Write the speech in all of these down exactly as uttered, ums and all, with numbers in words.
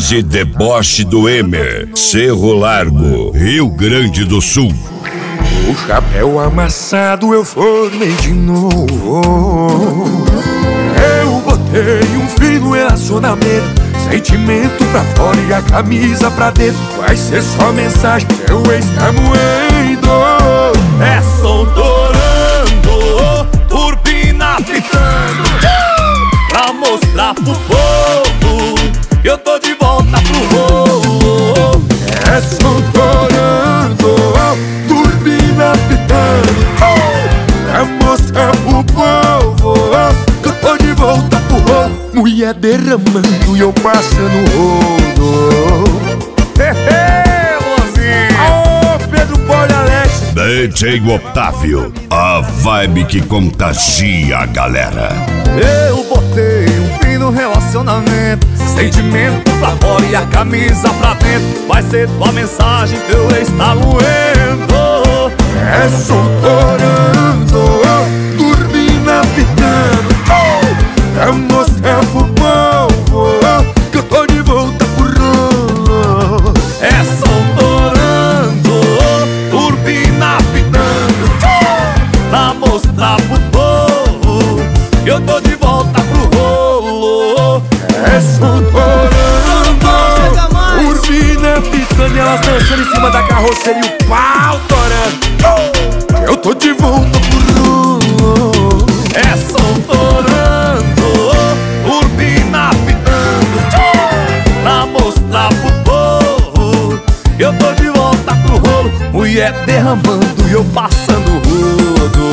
Piados e deboche do Emer, Cerro Largo, Rio Grande do Sul. O chapéu amassado eu formei de novo. Eu botei um fim no relacionamento, sentimento pra fora e a camisa pra dentro. Vai ser só mensagem, seu ex tá moendo. É som torando, turbina pitando, pra mostrar pro povo que eu tô de volta pro rolo. É som torando, turbina pitando, pra mostrar pro povo que eu tô de volta pro rolo. Mulher derramando e eu passando rolo. Hehe, mozinho. Aô, Pedro, Paulo e Alex. D J Otávio, a vibe que contagia a galera. Eu botei um fim no relacionamento, sentimento pra fora e a camisa pra dentro. Vai ser tua mensagem, teu ex tá moendo. É som torando, turbina pitando, pra mostrar pro povo que eu tô de volta pro rolo. É som torando, turbina pitando, pra mostrar pro povo que eu tô de volta pro rolo. É som torando, turbina pitando, e elas dançando em cima da carroceria e o pau torando. Eu tô de volta pro rolo. É som torando, turbina pitando, pra mostrar pro povo que eu tô de volta pro rolo. Mulher derramando e eu passando rodo.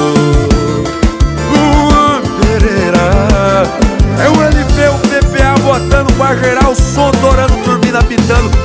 Luan Pereira, é o L P, o P P A botando pra gerar o som torando, turbina pitando.